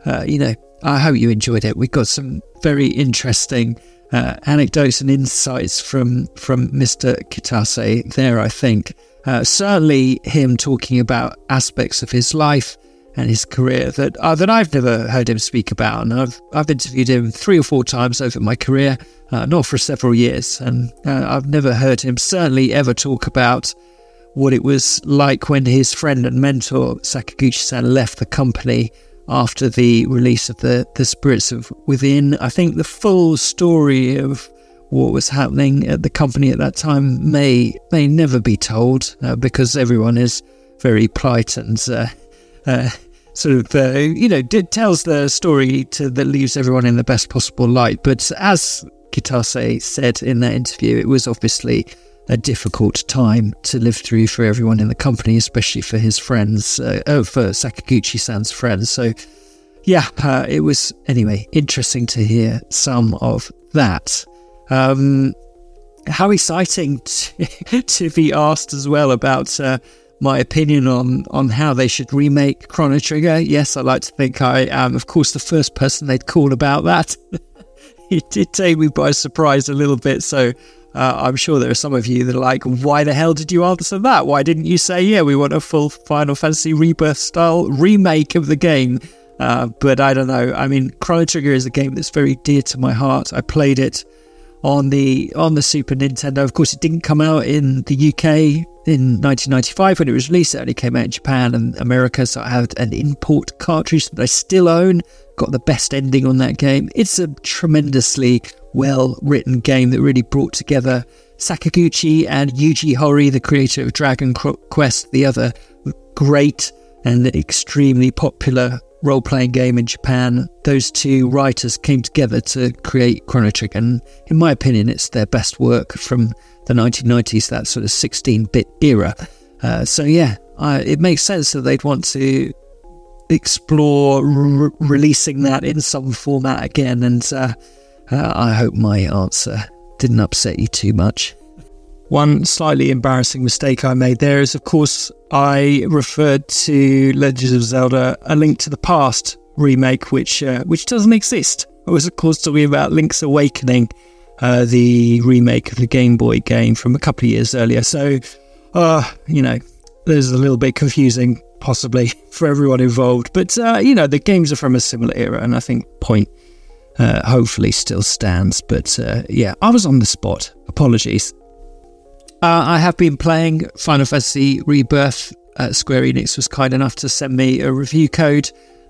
I hope you enjoyed it. We got some very interesting anecdotes and insights from Mr. Kitase there. I think certainly him talking about aspects of his life and his career that I've never heard him speak about, and I've interviewed him 3 or 4 times over my career, not for several years, and I've never heard him certainly ever talk about what it was like when his friend and mentor Sakaguchi-san left the company after the release of the Spirits of Within. I think the full story of what was happening at the company at that time may never be told because everyone is very polite and sort of, tells the story that leaves everyone in the best possible light. But as Kitase said in that interview, it was obviously a difficult time to live through for everyone in the company, especially for his friends, for Sakaguchi-san's friends. So, yeah, it was, anyway, interesting to hear some of that. How exciting to be asked as well about my opinion on how they should remake Chrono Trigger. Yes, I like to think I am, of course, the first person they'd call about that. It did take me by surprise a little bit, so I'm sure there are some of you that are like, why the hell did you answer that? Why didn't you say, yeah, we want a full Final Fantasy Rebirth style remake of the game? But I don't know. I mean, Chrono Trigger is a game that's very dear to my heart. I played it on the Super Nintendo. Of course, it didn't come out in the UK in 1995 when it was released. It only came out in Japan and America, so I had an import cartridge that I still own. Got the best ending on that game. It's a tremendously well-written game that really brought together Sakaguchi and Yuji Horii, the creator of Dragon Quest, the other great and extremely popular role-playing game in Japan. Those two writers came together to create Chrono Trigger, and in my opinion, it's their best work from the 1990s, that sort of 16-bit era. So yeah, it makes sense that they'd want to explore releasing that in some format again, and I hope my answer didn't upset you too much. One slightly embarrassing mistake I made there is, of course, I referred to Legend of Zelda: A Link to the Past remake, which doesn't exist. I was, of course, talking about Link's Awakening, the remake of the Game Boy game from a couple of years earlier. So, there's a little bit confusing, possibly, for everyone involved. But, the games are from a similar era, and I think point hopefully still stands. But, I was on the spot. Apologies. I have been playing Final Fantasy Rebirth. Square Enix was kind enough to send me a review code.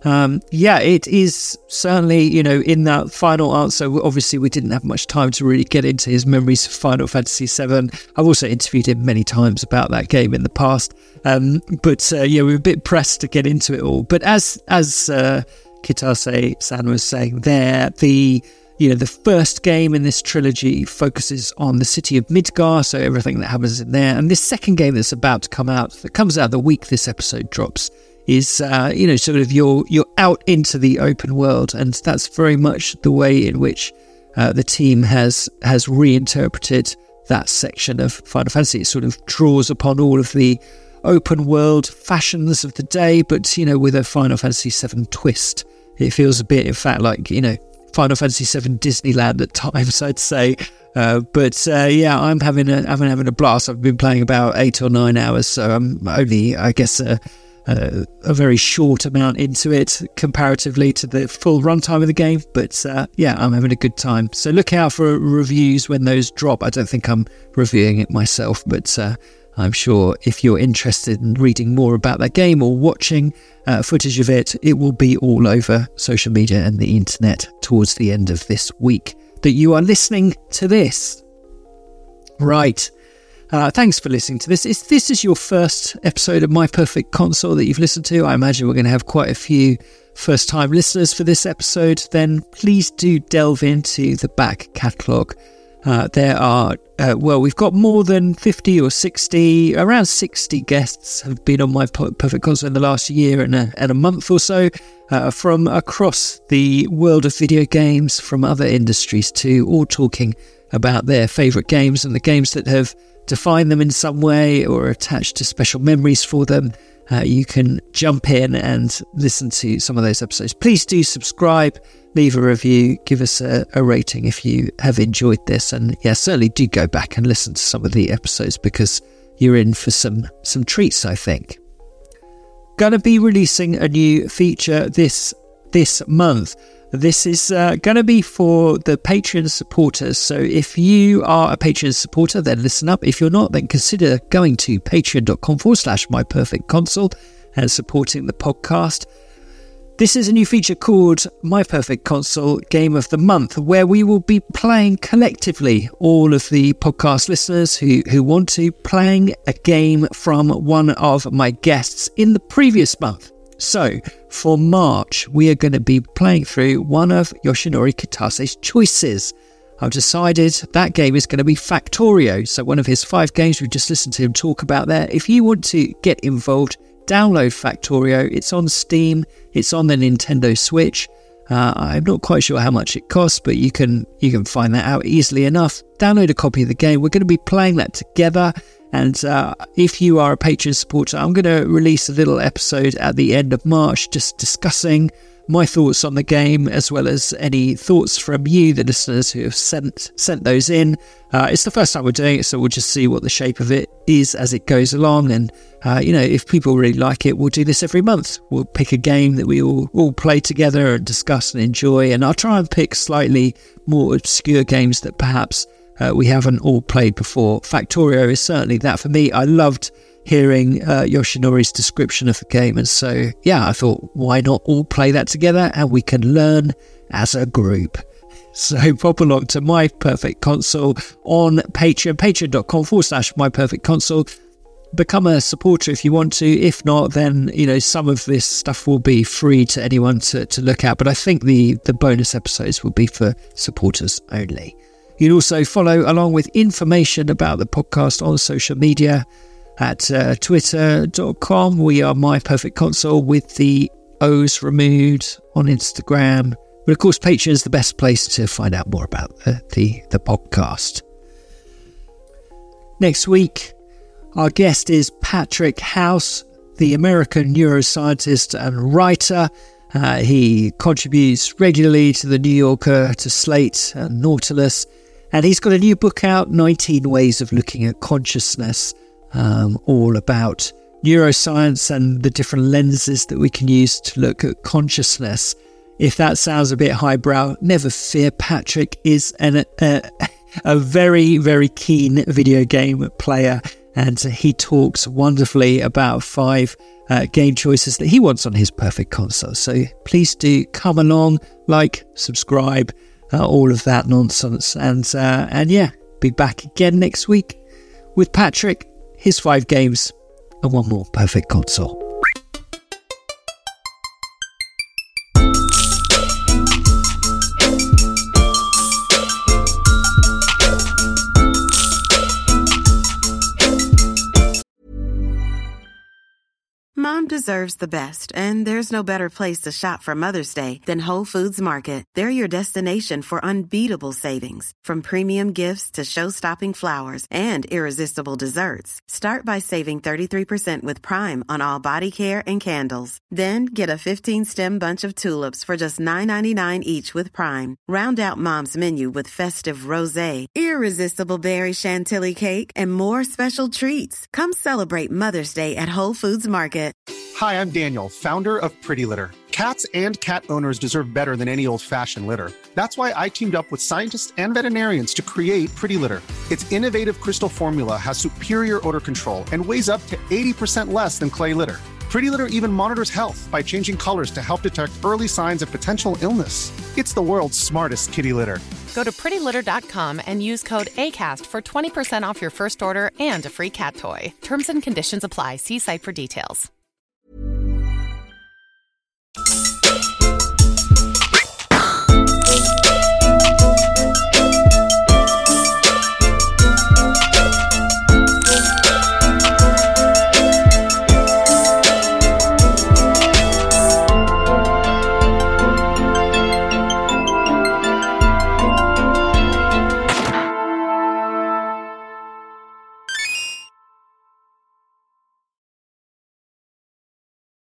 It is certainly, in that final answer, obviously we didn't have much time to really get into his memories of Final Fantasy VII. I've also interviewed him many times about that game in the past. We were a bit pressed to get into it all. But as Kitase-san was saying there, the first game in this trilogy focuses on the city of Midgar, so everything that happens in there. And this second game that's about to come out, that comes out the week this episode drops, is, sort of you're out into the open world. And that's very much the way in which the team has reinterpreted that section of Final Fantasy. It sort of draws upon all of the open world fashions of the day, but, with a Final Fantasy VII twist. It feels a bit, in fact, like, Final Fantasy VII Disneyland at times, I'd say. I'm having a blast. I've been playing about 8 or 9 hours, so I'm only, I guess, a very short amount into it comparatively to the full runtime of the game. But I'm having a good time. So look out for reviews when those drop. I don't think I'm reviewing it myself, but I'm sure if you're interested in reading more about that game or watching footage of it, it will be all over social media and the internet towards the end of this week that you are listening to this. Right. Thanks for listening to this. If this is your first episode of My Perfect Console that you've listened to, I imagine we're going to have quite a few first-time listeners for this episode, then please do delve into the back catalogue. There are, we've got more than 50 or 60, around 60 guests have been on My Perfect Console in the last year and a month or so, from across the world of video games, from other industries too, all talking about their favourite games and the games that have defined them in some way or attached to special memories for them. You can jump in and listen to some of those episodes. Please do subscribe, leave a review, give us a rating if you have enjoyed this. And certainly do go back and listen to some of the episodes because you're in for some treats, I think. Going to be releasing a new feature this month. This is going to be for the Patreon supporters. So if you are a Patreon supporter, then listen up. If you're not, then consider going to patreon.com/myperfectconsole and supporting the podcast. This is a new feature called My Perfect Console Game of the Month, where we will be playing collectively, all of the podcast listeners who want to, playing a game from one of my guests in the previous month. So, for March, we are going to be playing through one of Yoshinori Kitase's choices. I've decided that game is going to be Factorio, so one of his 5 games we just listened to him talk about there. If you want to get involved, download Factorio. It's on Steam, it's on the Nintendo Switch. I'm not quite sure how much it costs, but you can find that out easily enough. Download a copy of the game. We're going to be playing that together. And if you are a Patreon supporter, I'm going to release a little episode at the end of March just discussing my thoughts on the game, as well as any thoughts from you, the listeners who have sent those in. It's the first time we're doing it, so we'll just see what the shape of it is as it goes along. And, if people really like it, we'll do this every month. We'll pick a game that we all play together and discuss and enjoy. And I'll try and pick slightly more obscure games that perhaps we haven't all played before. Factorio is certainly that for me. I loved hearing Yoshinori's description of the game, and so I thought, why not all play that together and we can learn as a group. So pop along to My Perfect Console on Patreon, patreon.com/myperfectconsole. Become a supporter if you want to. If not, then some of this stuff will be free to anyone to look at, but I think the bonus episodes will be for supporters only. You can also follow along with information about the podcast on social media at twitter.com. We are My Perfect Console with the O's removed, on Instagram. But of course, Patreon is the best place to find out more about the podcast. Next week, our guest is Patrick House, the American neuroscientist and writer. He contributes regularly to The New Yorker, to Slate and Nautilus. And he's got a new book out, 19 Ways of Looking at Consciousness, all about neuroscience and the different lenses that we can use to look at consciousness. If that sounds a bit highbrow, never fear. Patrick is a very, very keen video game player, and he talks wonderfully about 5 game choices that he wants on his perfect console. So please do come along, subscribe, all of that nonsense, and be back again next week with Patrick, his 5 games, and one more perfect console. Mom deserves the best, and there's no better place to shop for Mother's Day than Whole Foods Market. They're your destination for unbeatable savings, from premium gifts to show-stopping flowers and irresistible desserts. Start by saving 33% with Prime on all body care and candles. Then get a 15-stem bunch of tulips for just $9.99 each with Prime. Round out Mom's menu with festive rosé, irresistible berry chantilly cake, and more special treats. Come celebrate Mother's Day at Whole Foods Market. Hi, I'm Daniel, founder of Pretty Litter. Cats and cat owners deserve better than any old-fashioned litter. That's why I teamed up with scientists and veterinarians to create Pretty Litter. Its innovative crystal formula has superior odor control and weighs up to 80% less than clay litter. Pretty Litter even monitors health by changing colors to help detect early signs of potential illness. It's the world's smartest kitty litter. Go to prettylitter.com and use code ACAST for 20% off your first order and a free cat toy. Terms and conditions apply. See site for details.